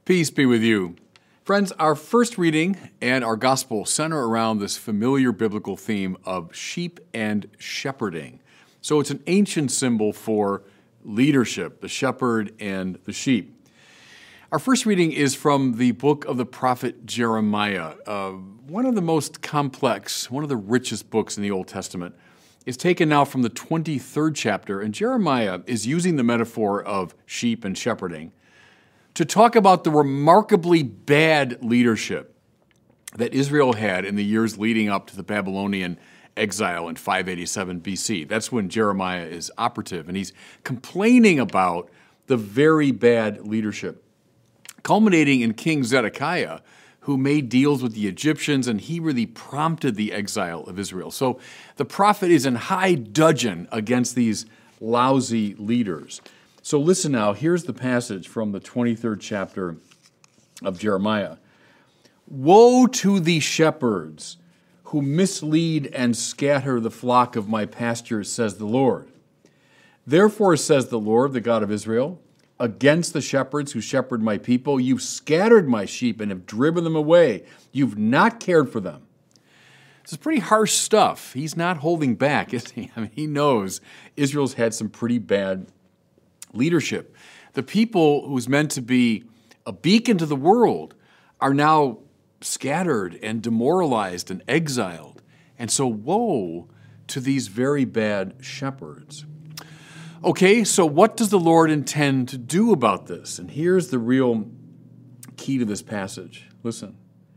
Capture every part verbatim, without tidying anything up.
Peace be with you. Friends, our first reading and our gospel center around this familiar biblical theme of sheep and shepherding. So it's an ancient symbol for leadership, the shepherd and the sheep. Our first reading is from the book of the prophet Jeremiah. Uh, one of the most complex, one of the richest books in the Old Testament. Is taken now from the twenty-third chapter, and Jeremiah is using the metaphor of sheep and shepherding to talk about the remarkably bad leadership that Israel had in the years leading up to the Babylonian exile in five eighty-seven B C. That's when Jeremiah is operative, and he's complaining about the very bad leadership, culminating in King Zedekiah, who made deals with the Egyptians, and he really prompted the exile of Israel. So the prophet is in high dudgeon against these lousy leaders. So listen now, here's the passage from the twenty-third chapter of Jeremiah. Woe to the shepherds who mislead and scatter the flock of my pastures, says the Lord. Therefore, says the Lord, the God of Israel, against the shepherds who shepherd my people, you've scattered my sheep and have driven them away. You've not cared for them. This is pretty harsh stuff. He's not holding back, is he? I mean, he knows Israel's had some pretty bad leadership. The people who's meant to be a beacon to the world are now scattered and demoralized and exiled. And so woe to these very bad shepherds. Okay, so what does the Lord intend to do about this? And here's the real key to this passage. Listen.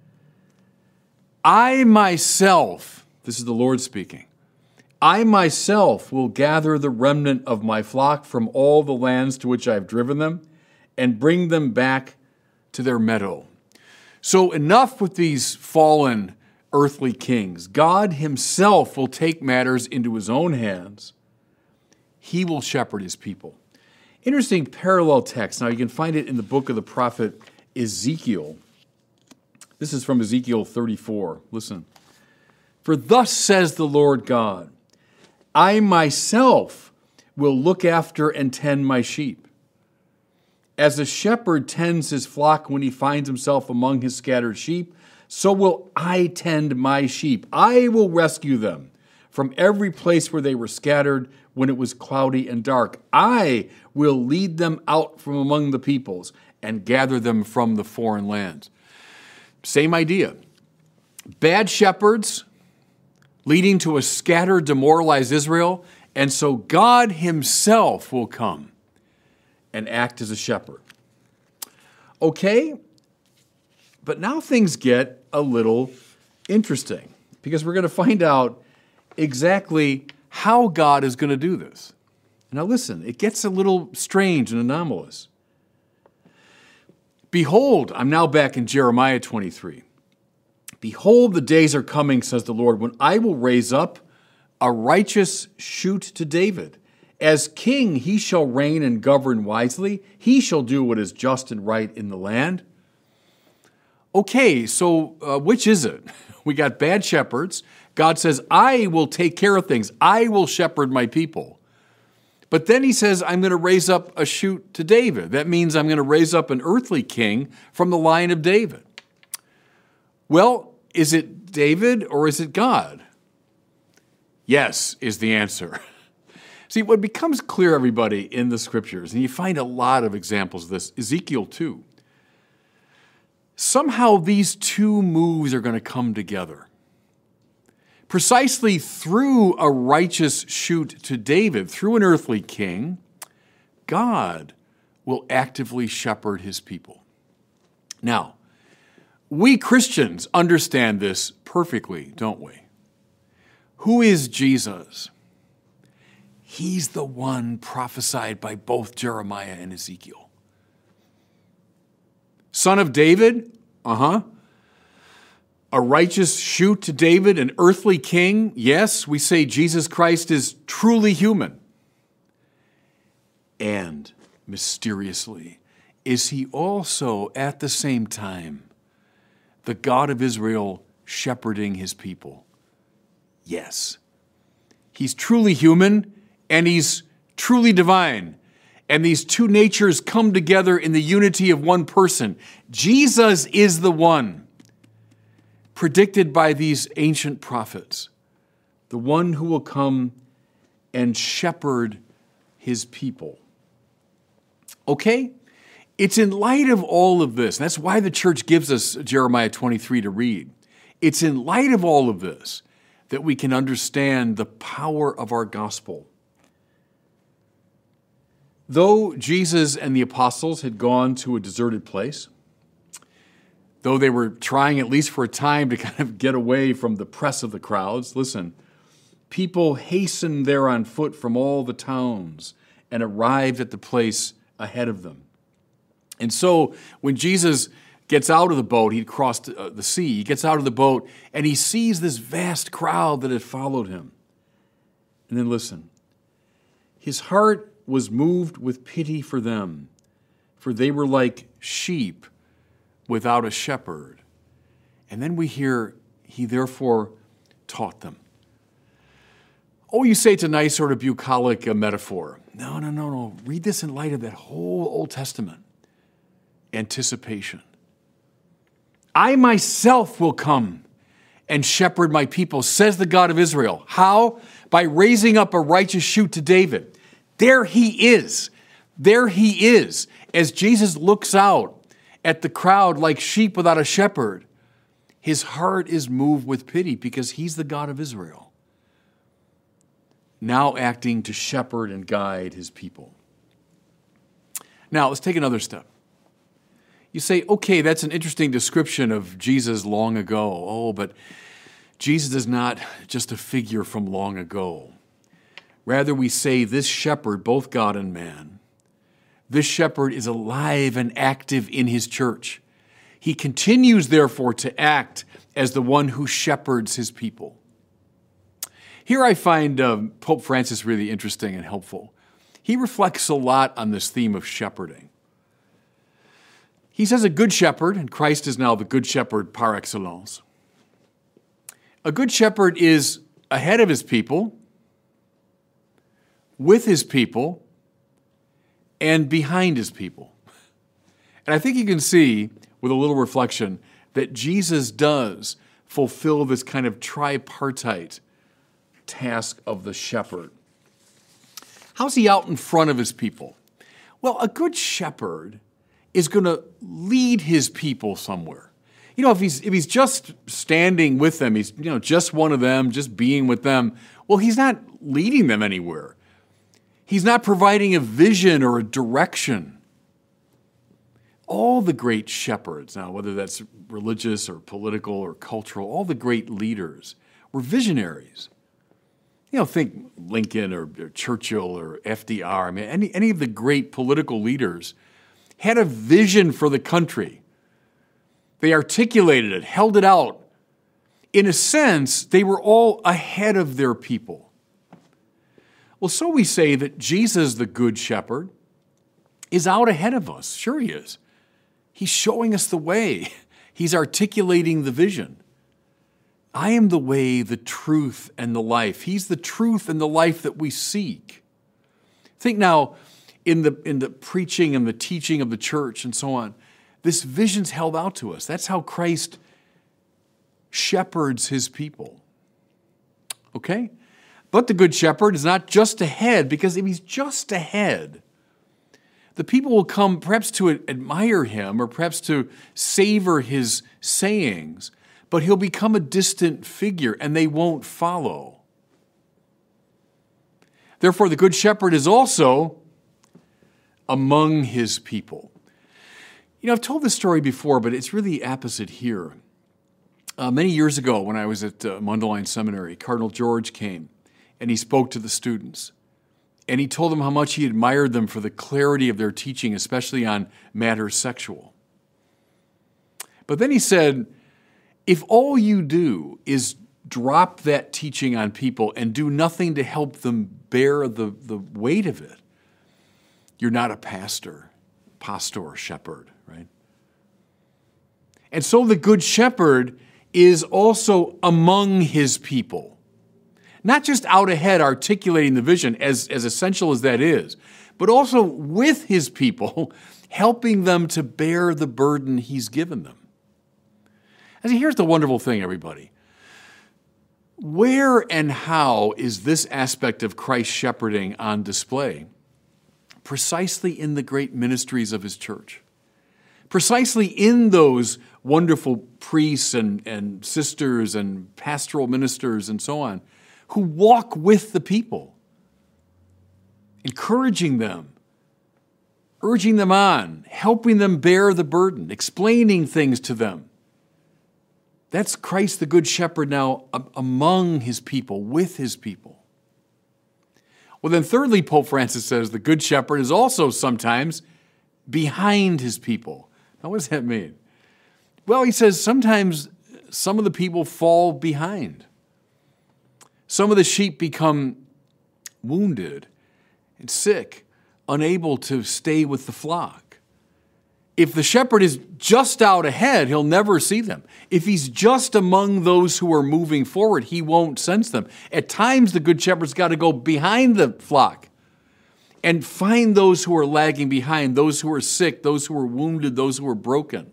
I myself, this is the Lord speaking, I myself will gather the remnant of my flock from all the lands to which I have driven them and bring them back to their meadow. So enough with these fallen earthly kings. God himself will take matters into his own hands. He will shepherd his people. Interesting parallel text. Now you can find it in the book of the prophet Ezekiel. This is from Ezekiel thirty-four. Listen. For thus says the Lord God, I myself will look after and tend my sheep. As a shepherd tends his flock when he finds himself among his scattered sheep, so will I tend my sheep. I will rescue them from every place where they were scattered when it was cloudy and dark. I will lead them out from among the peoples and gather them from the foreign lands. Same idea. Bad shepherds leading to a scattered, demoralized Israel, and so God himself will come and act as a shepherd. Okay, but now things get a little interesting because we're going to find out exactly how God is going to do this. Now listen, it gets a little strange and anomalous. Behold, I'm now back in Jeremiah twenty-three. Behold, the days are coming, says the Lord, when I will raise up a righteous shoot to David. As king, he shall reign and govern wisely. He shall do what is just and right in the land. Okay, so uh, which is it? We got bad shepherds. God says, I will take care of things. I will shepherd my people. But then he says, I'm going to raise up a shoot to David. That means I'm going to raise up an earthly king from the line of David. Well, is it David or is it God? Yes, is the answer. See, what becomes clear, everybody, in the scriptures, and you find a lot of examples of this, Ezekiel two, somehow these two moves are going to come together. Precisely through a righteous shoot to David, through an earthly king, God will actively shepherd his people. Now, we Christians understand this perfectly, don't we? Who is Jesus? He's the one prophesied by both Jeremiah and Ezekiel. Son of David? Uh-huh. A righteous shoot to David, an earthly king? Yes, we say Jesus Christ is truly human. And mysteriously, is he also at the same time the God of Israel shepherding his people? Yes. He's truly human and he's truly divine. And these two natures come together in the unity of one person. Jesus is the one predicted by these ancient prophets, the one who will come and shepherd his people. Okay? It's in light of all of this, and that's why the church gives us Jeremiah twenty-three to read. It's in light of all of this that we can understand the power of our gospel. Though Jesus and the apostles had gone to a deserted place, though they were trying at least for a time to kind of get away from the press of the crowds, listen, people hastened there on foot from all the towns and arrived at the place ahead of them. And so when Jesus gets out of the boat, he'd crossed the sea, he gets out of the boat and he sees this vast crowd that had followed him. And then listen, his heart was moved with pity for them, for they were like sheep without a shepherd. And then we hear, he therefore taught them. Oh, you say it's a nice sort of bucolic uh, metaphor. No, no, no, no. Read this in light of that whole Old Testament anticipation. I myself will come and shepherd my people, says the God of Israel. How? By raising up a righteous shoot to David. There he is. There he is. As Jesus looks out at the crowd like sheep without a shepherd, his heart is moved with pity because he's the God of Israel, now acting to shepherd and guide his people. Now, let's take another step. You say, okay, that's an interesting description of Jesus long ago. Oh, but Jesus is not just a figure from long ago. Rather, we say this shepherd, both God and man, this shepherd is alive and active in his church. He continues, therefore, to act as the one who shepherds his people. Here I find um, Pope Francis really interesting and helpful. He reflects a lot on this theme of shepherding. He says a good shepherd, and Christ is now the good shepherd par excellence. A good shepherd is ahead of his people, with his people, and behind his people. And I think you can see, with a little reflection, that Jesus does fulfill this kind of tripartite task of the shepherd. How's he out in front of his people? Well, a good shepherd is going to lead his people somewhere. You know, if he's if he's just standing with them, he's you know just one of them, just being with them, well, he's not leading them anywhere. He's not providing a vision or a direction. All the great shepherds, now whether that's religious or political or cultural, all the great leaders were visionaries. You know, think Lincoln or, or Churchill or F D R. I mean, any, any of the great political leaders had a vision for the country. They articulated it, held it out. In a sense, they were all ahead of their people. Well, so we say that Jesus, the Good Shepherd, is out ahead of us. Sure he is. He's showing us the way. He's articulating the vision. I am the way, the truth, and the life. He's the truth and the life that we seek. Think now, in the, in the preaching and the teaching of the church and so on, this vision's held out to us. That's how Christ shepherds his people. Okay? But the Good Shepherd is not just ahead, because if he's just ahead, the people will come perhaps to admire him or perhaps to savor his sayings, but he'll become a distant figure and they won't follow. Therefore, the Good Shepherd is also among his people. You know, I've told this story before, but it's really apposite here. Uh, many years ago, when I was at uh, Mundelein Seminary, Cardinal George came and he spoke to the students. And he told them how much he admired them for the clarity of their teaching, especially on matters sexual. But then he said, if all you do is drop that teaching on people and do nothing to help them bear the, the weight of it, you're not a pastor, pastor, shepherd, right? And so the Good Shepherd is also among his people. Not just out ahead articulating the vision, as, as essential as that is, but also with his people, helping them to bear the burden he's given them. And here's the wonderful thing, everybody. Where and how is this aspect of Christ's shepherding on display? Precisely in the great ministries of his church. Precisely in those wonderful priests and, and sisters and pastoral ministers and so on, who walk with the people, encouraging them, urging them on, helping them bear the burden, explaining things to them. That's Christ the Good Shepherd now among his people, with his people. Well, then thirdly, Pope Francis says the Good Shepherd is also sometimes behind his people. Now, what does that mean? Well, he says sometimes some of the people fall behind. Some of the sheep become wounded and sick, unable to stay with the flock. If the shepherd is just out ahead, he'll never see them. If he's just among those who are moving forward, he won't sense them. At times, the good shepherd's got to go behind the flock and find those who are lagging behind, those who are sick, those who are wounded, those who are broken.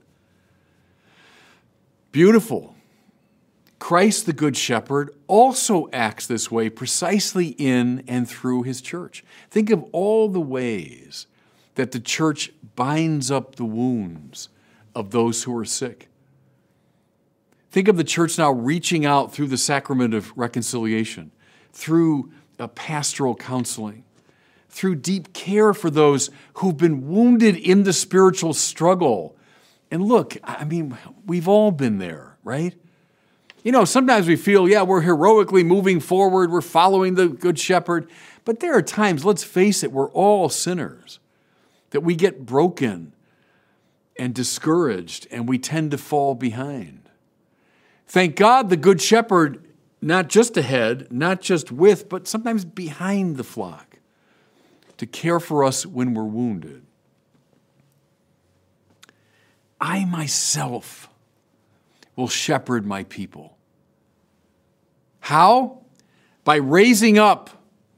Beautiful. Christ, the Good Shepherd, also acts this way precisely in and through his church. Think of all the ways that the church binds up the wounds of those who are sick. Think of the church now reaching out through the sacrament of reconciliation, through a pastoral counseling, through deep care for those who've been wounded in the spiritual struggle. And look, I mean, we've all been there, right? You know, sometimes we feel, yeah, we're heroically moving forward, we're following the Good Shepherd, but there are times, let's face it, we're all sinners, that we get broken and discouraged, and we tend to fall behind. Thank God the Good Shepherd, not just ahead, not just with, but sometimes behind the flock, to care for us when we're wounded. I myself will shepherd my people. How? By raising up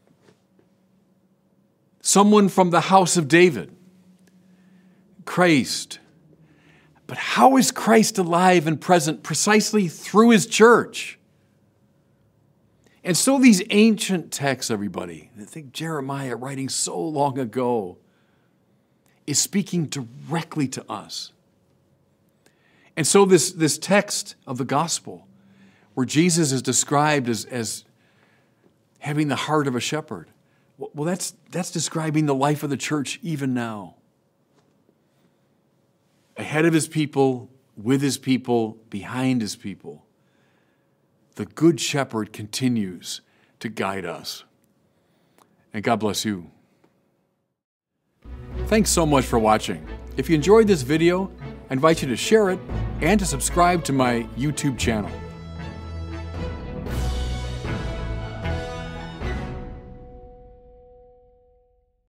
someone from the house of David, Christ. But how is Christ alive and present? Precisely through his church. And so these ancient texts, everybody, I think Jeremiah, writing so long ago, is speaking directly to us. And so this, this text of the gospel, where Jesus is described as, as having the heart of a shepherd, well, that's, that's describing the life of the church even now. Ahead of his people, with his people, behind his people. The Good Shepherd continues to guide us. And God bless you. Thanks so much for watching. If you enjoyed this video, I invite you to share it and to subscribe to my YouTube channel.